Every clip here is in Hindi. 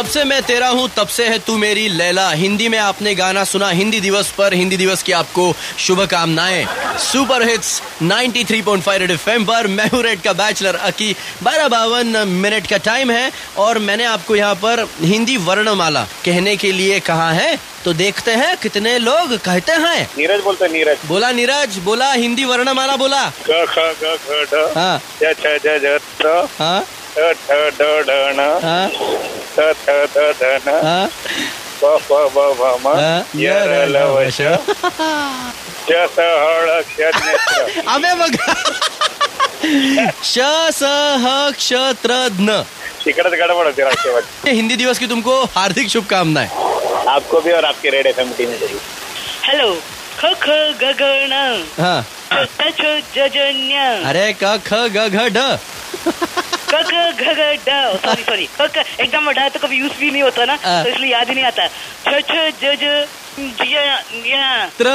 जब से मैं तेरा हूँ तब से है तू मेरी लैला। हिंदी में आपने गाना सुना हिंदी दिवस पर। हिंदी दिवस की आपको शुभकामनाएं। सुपर हिट्स 93.5 रेड एफएम पर मैं हूँ रेड का बैचलर अकी। 12:52 का टाइम है और मैंने आपको यहाँ पर हिंदी वर्णमाला कहने के लिए कहा है, तो देखते हैं कितने लोग कहते हैं। नीरज बोलते हैं। नीरज बोला, नीरज बोला, हिंदी वर्णमाला बोला। क ख ग घ ढ हाँ च छ ज ज ट हाँ ठ ठ ड ढ न हाँ थ थ ध ध न हाँ प फ ब भ म य र ल व श च स ह ळ क्ष नेत्र। अबे बघा श स ह क्ष त्र ज्ञ। इकड़च गड़बड़ होती है वक्त। हिंदी दिवस की तुमको हार्दिक शुभकामनाएं। आपको भी और आपके रेड एफएम टीम को भी। हेलो ख ख ग घ ण हाँ च छ ज ज ञ अरे क ख ग घ ढ क ख ग घ ड सॉरी क ख एकदम ढ तो कभी यूज भी नहीं होता ना, तो इसलिए याद ही नहीं आता। छ छ ज ज ञ त्र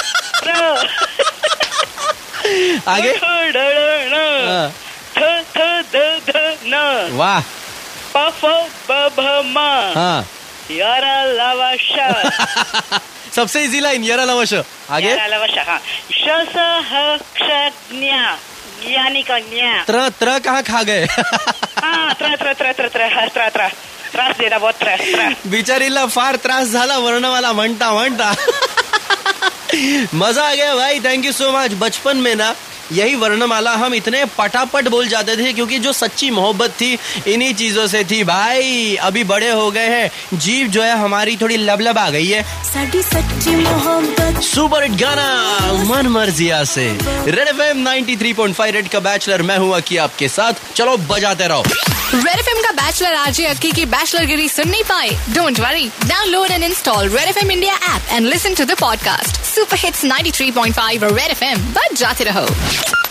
आगे ठ ढ ढ ण थ थ ध ध न वाह प फ ब भ म हाँ यारा लावा श सबसे इजी लाइन यारा लवश। आगे यारा लावा श हाँ श स ह क्ष ज्ञ यानी का न्या। त्र कहाँ खा गए? हाँ त्रास देना बहुत त्रास। बिचारीला फार त्रास झाला वर्णमाला म्हणता म्हणता। मजा आ गया भाई, थैंक यू सो मच। बचपन में ना यही वर्णमाला हम इतने पटापट बोल जाते थे क्योंकि जो सच्ची मोहब्बत थी इन्हीं चीजों से थी भाई। अभी बड़े हो गए हैं, जीभ जो है हमारी थोड़ी लबलब आ गई है। सच्ची मोहब्बत सुपर हिट गाना मन मर्जिया से रेड एफएम 93.5 रेड का बैचलर मैं हूँ अकी आपके साथ। चलो बजाते रहो। रेड एफएम का बैचलर आरजे अक्की की बैचलर गिरी सुन नहीं पाए? Don't worry, download and install Red FM India app and listen to the podcast. Super hits 93.5 Red FM, बजाते रहो।